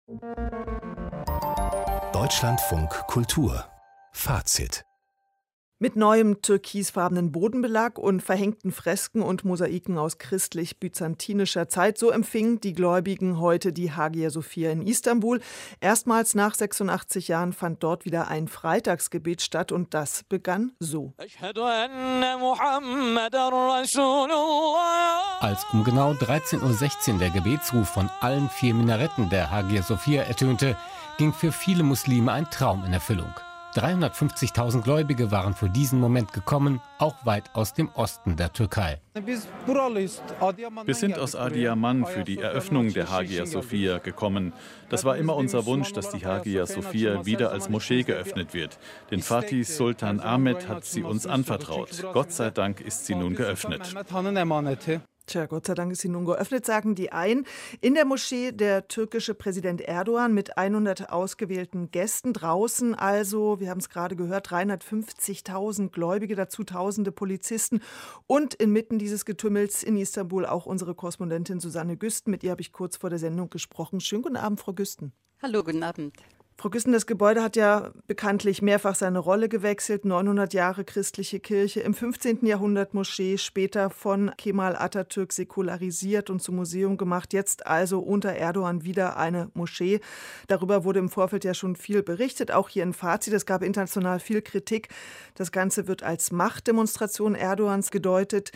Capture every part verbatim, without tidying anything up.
Deutschlandfunk Kultur Fazit. Mit neuem türkisfarbenen Bodenbelag und verhängten Fresken und Mosaiken aus christlich-byzantinischer Zeit, so empfingen die Gläubigen heute die Hagia Sophia in Istanbul. Erstmals nach sechsundachtzig Jahren fand dort wieder ein Freitagsgebet statt und das begann so. Als um genau dreizehn Uhr sechzehn der Gebetsruf von allen vier Minaretten der Hagia Sophia ertönte, ging für viele Muslime ein Traum in Erfüllung. dreihundertfünfzigtausend Gläubige waren für diesen Moment gekommen, auch weit aus dem Osten der Türkei. Wir sind aus Adıyaman für die Eröffnung der Hagia Sophia gekommen. Das war immer unser Wunsch, dass die Hagia Sophia wieder als Moschee geöffnet wird. Den Fatih Sultan Ahmed hat sie uns anvertraut. Gott sei Dank ist sie nun geöffnet. Tja, Gott sei Dank ist sie nun geöffnet, sagen die einen. In der Moschee der türkische Präsident Erdogan mit hundert ausgewählten Gästen. Draußen also, wir haben es gerade gehört, dreihundertfünfzigtausend Gläubige, dazu tausende Polizisten. Und inmitten dieses Getümmels in Istanbul auch unsere Korrespondentin Susanne Güsten. Mit ihr habe ich kurz vor der Sendung gesprochen. Schönen guten Abend, Frau Güsten. Hallo, guten Abend. Frau Güsten, das Gebäude hat ja bekanntlich mehrfach seine Rolle gewechselt. neunhundert Jahre christliche Kirche, im fünfzehnten Jahrhundert Moschee, später von Kemal Atatürk säkularisiert und zum Museum gemacht. Jetzt also unter Erdogan wieder eine Moschee. Darüber wurde im Vorfeld ja schon viel berichtet, auch hier in Fazit. Es gab international viel Kritik. Das Ganze wird als Machtdemonstration Erdogans gedeutet.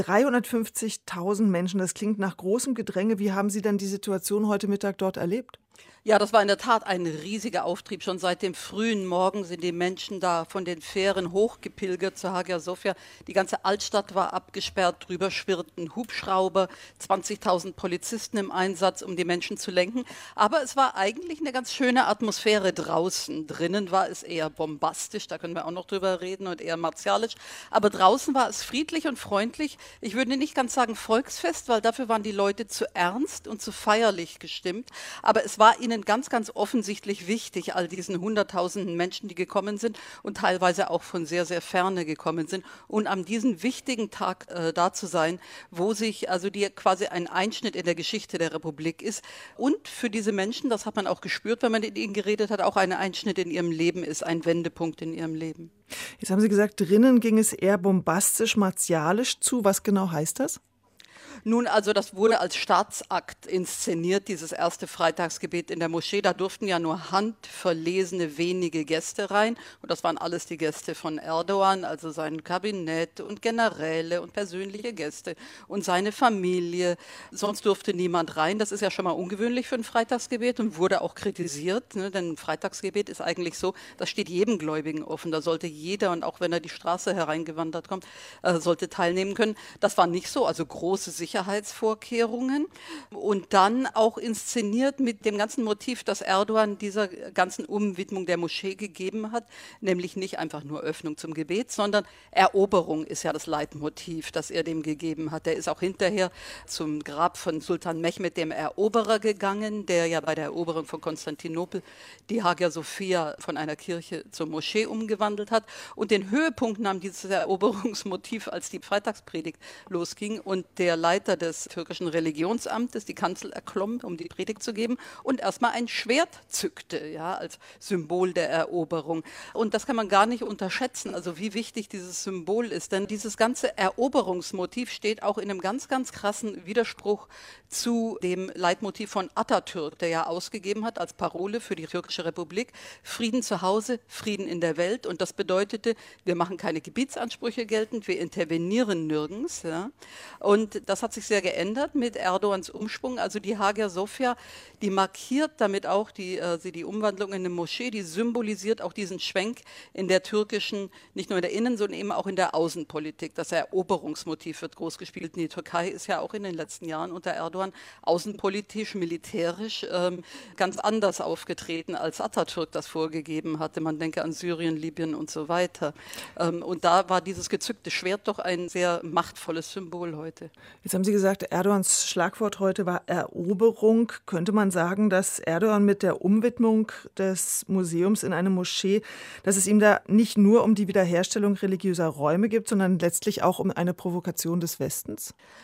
dreihundertfünfzigtausend Menschen, das klingt nach großem Gedränge. Wie haben Sie denn die Situation heute Mittag dort erlebt? Ja, das war in der Tat ein riesiger Auftrieb. Schon seit dem frühen Morgen sind die Menschen da von den Fähren hochgepilgert zur Hagia Sophia. Die ganze Altstadt war abgesperrt, drüber schwirrten Hubschrauber, zwanzigtausend Polizisten im Einsatz, um die Menschen zu lenken. Aber es war eigentlich eine ganz schöne Atmosphäre draußen. Drinnen war es eher bombastisch, da können wir auch noch drüber reden, und eher martialisch. Aber draußen war es friedlich und freundlich. Ich würde nicht ganz sagen Volksfest, weil dafür waren die Leute zu ernst und zu feierlich gestimmt. Aber es war ihnen ganz, ganz offensichtlich wichtig, all diesen hunderttausenden Menschen, die gekommen sind und teilweise auch von sehr, sehr ferne gekommen sind, und an diesem wichtigen Tag äh, da zu sein, wo sich also die quasi ein Einschnitt in der Geschichte der Republik ist und für diese Menschen, das hat man auch gespürt, wenn man mit ihnen geredet hat, auch ein Einschnitt in ihrem Leben ist, ein Wendepunkt in ihrem Leben. Jetzt haben Sie gesagt, drinnen ging es eher bombastisch, martialisch zu. Was genau heißt das? Nun, also das wurde als Staatsakt inszeniert, dieses erste Freitagsgebet in der Moschee. Da durften ja nur handverlesene wenige Gäste rein. Und das waren alles die Gäste von Erdogan, also sein Kabinett und Generäle und persönliche Gäste und seine Familie. Sonst durfte niemand rein. Das ist ja schon mal ungewöhnlich für ein Freitagsgebet und wurde auch kritisiert. Ne? Denn ein Freitagsgebet ist eigentlich so, das steht jedem Gläubigen offen. Da sollte jeder, und auch wenn er die Straße hereingewandert kommt, äh, sollte teilnehmen können. Das war nicht so, also große Sicherheit. Sicherheitsvorkehrungen und dann auch inszeniert mit dem ganzen Motiv, das Erdogan dieser ganzen Umwidmung der Moschee gegeben hat, nämlich nicht einfach nur Öffnung zum Gebet, sondern Eroberung ist ja das Leitmotiv, das er dem gegeben hat. Er ist auch hinterher zum Grab von Sultan Mehmed, dem Eroberer, gegangen, der ja bei der Eroberung von Konstantinopel die Hagia Sophia von einer Kirche zur Moschee umgewandelt hat, und den Höhepunkt nahm dieses Eroberungsmotiv, als die Freitagspredigt losging und der Leiter des türkischen Religionsamtes die Kanzel erklomm, um die Predigt zu geben, und erstmal ein Schwert zückte, ja, als Symbol der Eroberung. Und das kann man gar nicht unterschätzen, also wie wichtig dieses Symbol ist, denn dieses ganze Eroberungsmotiv steht auch in einem ganz, ganz krassen Widerspruch zu dem Leitmotiv von Atatürk, der ja ausgegeben hat als Parole für die türkische Republik: Frieden zu Hause, Frieden in der Welt. Und das bedeutete, wir machen keine Gebietsansprüche geltend, wir intervenieren nirgends. Ja. Und das hat sich sehr geändert mit Erdogans Umschwung. Also die Hagia Sophia, die markiert damit auch die, äh, die Umwandlung in eine Moschee, die symbolisiert auch diesen Schwenk in der türkischen, nicht nur in der Innen-, sondern eben auch in der Außenpolitik. Das Eroberungsmotiv wird groß gespielt. Die Türkei ist ja auch in den letzten Jahren unter Erdogan außenpolitisch, militärisch ähm, ganz anders aufgetreten, als Atatürk das vorgegeben hatte. Man denke an Syrien, Libyen und so weiter. Ähm, und da war dieses gezückte Schwert doch ein sehr machtvolles Symbol heute. Jetzt haben Sie gesagt, Erdogans Schlagwort heute war Eroberung. Könnte man sagen, dass Erdogan mit der Umwidmung des Museums in eine Moschee, dass es ihm da nicht nur um die Wiederherstellung religiöser Räume geht, sondern letztlich auch um eine Provokation des Westens?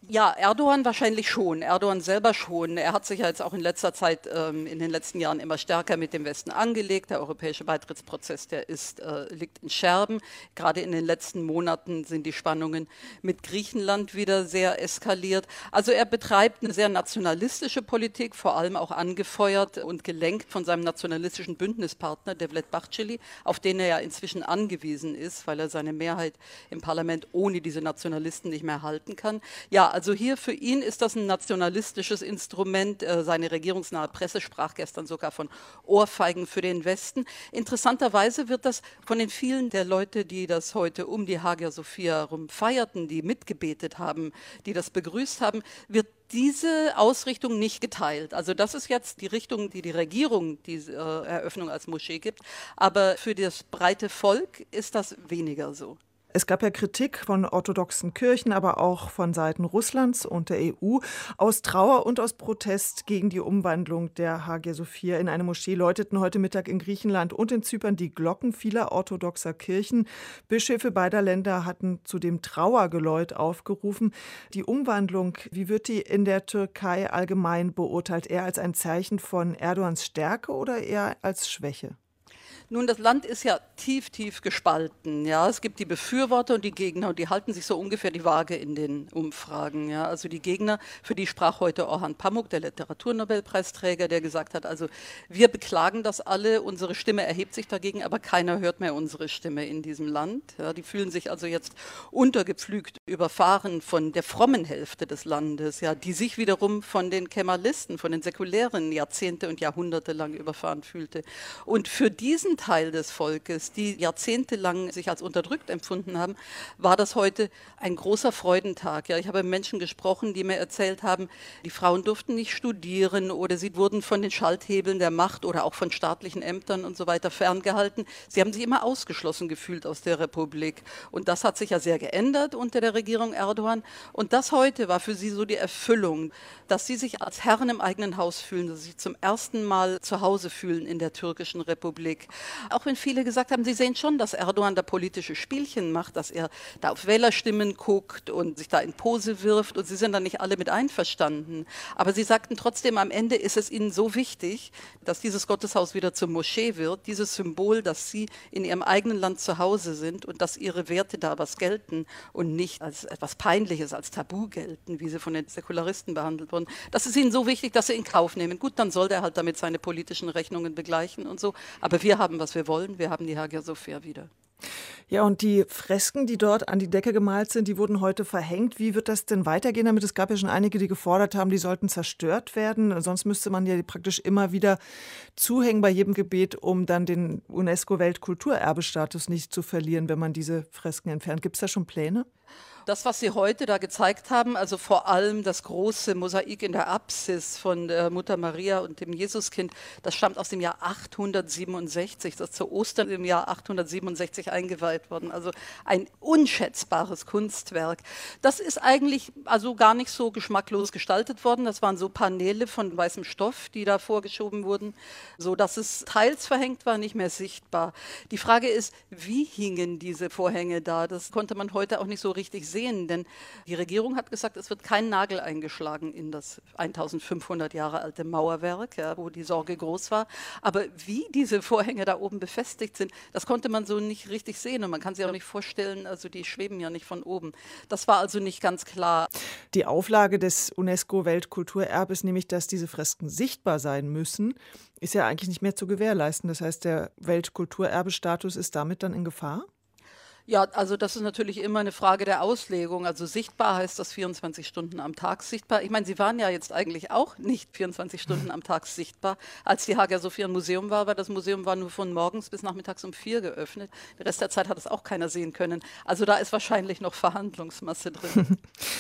Ja, Erdogan wahrscheinlich schon, Erdogan selber schon. Er hat sich ja jetzt auch in letzter Zeit, ähm, in den letzten Jahren immer stärker mit dem Westen angelegt. Der europäische Beitrittsprozess, der ist, äh, liegt in Scherben. Gerade in den letzten Monaten sind die Spannungen mit Griechenland wieder sehr eskaliert. Also er betreibt eine sehr nationalistische Politik, vor allem auch angefeuert und gelenkt von seinem nationalistischen Bündnispartner Devlet Bahçeli, auf den er ja inzwischen angewiesen ist, weil er seine Mehrheit im Parlament ohne diese Nationalisten nicht mehr halten kann. Ja, also hier für ihn ist das ein nationalistisches Instrument. Seine regierungsnahe Presse sprach gestern sogar von Ohrfeigen für den Westen. Interessanterweise wird das von den vielen der Leute, die das heute um die Hagia Sophia herum feierten, die mitgebetet haben, die das begrüßt haben, wird diese Ausrichtung nicht geteilt. Also das ist jetzt die Richtung, die die Regierung diese äh, Eröffnung als Moschee gibt. Aber für das breite Volk ist das weniger so. Es gab ja Kritik von orthodoxen Kirchen, aber auch von Seiten Russlands und der E U. Aus Trauer und aus Protest gegen die Umwandlung der Hagia Sophia in eine Moschee läuteten heute Mittag in Griechenland und in Zypern die Glocken vieler orthodoxer Kirchen. Bischöfe beider Länder hatten zu dem Trauergeläut aufgerufen. Die Umwandlung, wie wird die in der Türkei allgemein beurteilt? Eher als ein Zeichen von Erdogans Stärke oder eher als Schwäche? Nun, das Land ist ja tief, tief gespalten. Ja, es gibt die Befürworter und die Gegner und die halten sich so ungefähr die Waage in den Umfragen. Ja, also die Gegner, für die sprach heute Orhan Pamuk, der Literaturnobelpreisträger, der gesagt hat, also wir beklagen das alle, unsere Stimme erhebt sich dagegen, aber keiner hört mehr unsere Stimme in diesem Land. Ja, die fühlen sich also jetzt untergepflügt, überfahren von der frommen Hälfte des Landes, ja, die sich wiederum von den Kemalisten, von den Säkulären Jahrzehnte und Jahrhunderte lang überfahren fühlte. Und für diesen Teil des Volkes, die jahrzehntelang sich als unterdrückt empfunden haben, war das heute ein großer Freudentag. Ja, ich habe mit Menschen gesprochen, die mir erzählt haben, die Frauen durften nicht studieren oder sie wurden von den Schalthebeln der Macht oder auch von staatlichen Ämtern und so weiter ferngehalten. Sie haben sich immer ausgeschlossen gefühlt aus der Republik. Und das hat sich ja sehr geändert unter der Regierung Erdogan. Und das heute war für sie so die Erfüllung, dass sie sich als Herren im eigenen Haus fühlen, dass sie sich zum ersten Mal zu Hause fühlen in der türkischen Republik. Auch wenn viele gesagt haben, sie sehen schon, dass Erdogan da politische Spielchen macht, dass er da auf Wählerstimmen guckt und sich da in Pose wirft und sie sind da nicht alle mit einverstanden. Aber sie sagten trotzdem, am Ende ist es ihnen so wichtig, dass dieses Gotteshaus wieder zur Moschee wird, dieses Symbol, dass sie in ihrem eigenen Land zu Hause sind und dass ihre Werte da was gelten und nicht als etwas Peinliches, als Tabu gelten, wie sie von den Säkularisten behandelt wurden. Das ist ihnen so wichtig, dass sie in Kauf nehmen. Gut, dann soll der halt damit seine politischen Rechnungen begleichen und so. Aber wir haben, was wir wollen. Wir haben die Hagia Sophia wieder. Ja, und die Fresken, die dort an die Decke gemalt sind, die wurden heute verhängt. Wie wird das denn weitergehen damit? Es gab ja schon einige, die gefordert haben, die sollten zerstört werden. Sonst müsste man ja praktisch immer wieder zuhängen bei jedem Gebet, um dann den UNESCO-Weltkulturerbestatus nicht zu verlieren, wenn man diese Fresken entfernt. Gibt es da schon Pläne? Das, was Sie heute da gezeigt haben, also vor allem das große Mosaik in der Apsis von der Mutter Maria und dem Jesuskind, das stammt aus dem Jahr achthundertsiebenundsechzig, das ist zu Ostern im Jahr achthundertsiebenundsechzig eingeweiht worden. Also ein unschätzbares Kunstwerk. Das ist eigentlich also gar nicht so geschmacklos gestaltet worden. Das waren so Paneele von weißem Stoff, die da vorgeschoben wurden, so dass es teils verhängt war, nicht mehr sichtbar. Die Frage ist, wie hingen diese Vorhänge da? Das konnte man heute auch nicht so richtig sehen, denn die Regierung hat gesagt, es wird kein Nagel eingeschlagen in das eintausendfünfhundert Jahre alte Mauerwerk, ja, wo die Sorge groß war. Aber wie diese Vorhänge da oben befestigt sind, das konnte man so nicht richtig sehen und man kann sich auch nicht vorstellen, also die schweben ja nicht von oben. Das war also nicht ganz klar. Die Auflage des UNESCO-Weltkulturerbes, nämlich dass diese Fresken sichtbar sein müssen, ist ja eigentlich nicht mehr zu gewährleisten. Das heißt, der Weltkulturerbestatus ist damit dann in Gefahr? Ja, also das ist natürlich immer eine Frage der Auslegung. Also sichtbar heißt das vierundzwanzig Stunden am Tag sichtbar. Ich meine, Sie waren ja jetzt eigentlich auch nicht vierundzwanzig Stunden am Tag sichtbar. Als die Hagia Sophia ein Museum war, weil das Museum war nur von morgens bis nachmittags um vier geöffnet. Den Rest der Zeit hat es auch keiner sehen können. Also da ist wahrscheinlich noch Verhandlungsmasse drin.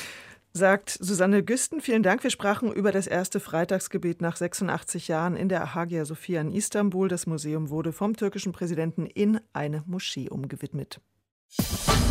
Sagt Susanne Güsten. Vielen Dank. Wir sprachen über das erste Freitagsgebet nach sechsundachtzig Jahren in der Hagia Sophia in Istanbul. Das Museum wurde vom türkischen Präsidenten in eine Moschee umgewidmet.